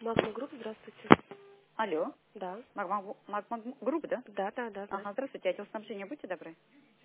Магма Групп, здравствуйте. Алло, Да. Магма Групп, да? Да. Ага, здравствуйте, отдел снабжения, будьте добры.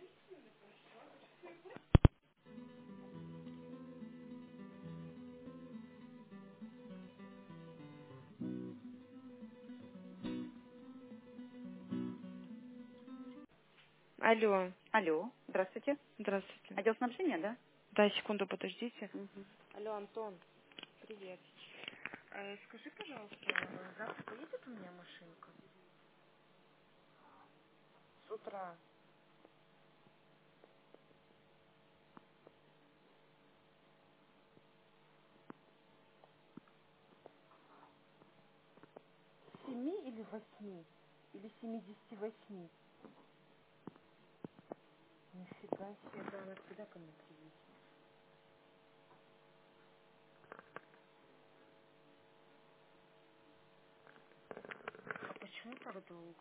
Алло, Алло, здравствуйте. здравствуйте. Отдел снабжения, да? Да, секунду, подождите. Мгм. Алло, Антон, привет. Скажи, пожалуйста, завтра поедет у меня машинка? С утра. С 7 или 8? Или 78? Нифига себе, да, она всегда ко мне приедет. А почему так долго?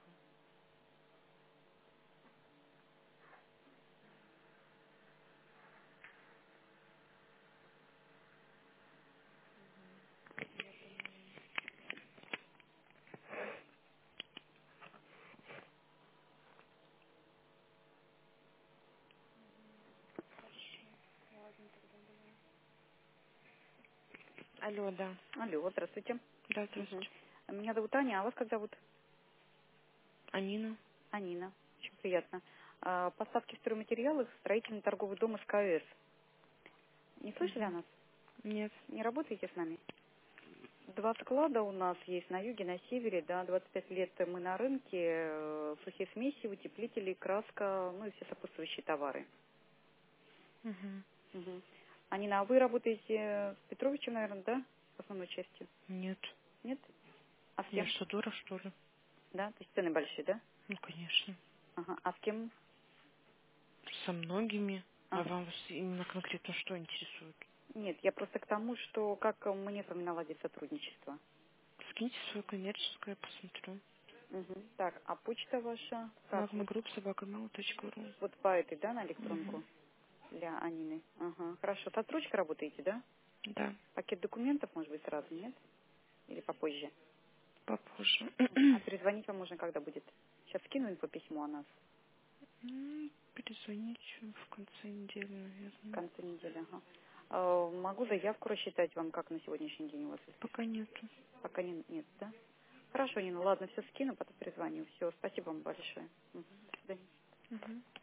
Алло, да. Алло, здравствуйте. Да, Мгм. здравствуйте. Меня зовут Аня, а вас как зовут? Анина? Анина. Очень приятно. Поставки стройматериалов, строительный торговый дом СКС. Не слышали о Угу. нас? Нет. Не работаете с нами? Два склада у нас есть на юге, на севере, да, 25 лет мы на рынке, сухие смеси, утеплители, краска, ну и все сопутствующие товары. Угу. Мгм. Анина, а вы работаете с Петровичем, наверное, да, в основной части? Нет. Нет? А с Я кем? что, дура, что ли? Да, то есть цены большие, да? Ну, конечно. Ага. А с кем? Со многими. А Ага. вас именно конкретно что интересует? Нет, я просто к тому, что как мне с вами наладить сотрудничество. Скиньте свое коммерческое, я посмотрю. Мгм. Так, а почта ваша? Как? Магма Групп, собакамал.ру. Вот по этой, да, на электронку Угу. для Анины? Ага. Хорошо. С отсрочкой работаете, да? Да, Пакет документов, может быть, сразу, нет? Или попозже? попозже. А перезвонить вам можно, когда будет? Сейчас скину по письму о нас Перезвоните в конце недели, в наверное. конце недели. Ага. Могу заявку рассчитать вам, как на сегодняшний день у вас есть? Пока нету. Пока нет, да? Хорошо, Нина, ладно, все скину, потом перезвоню. Все, спасибо вам большое. Мгм. До свидания. Угу.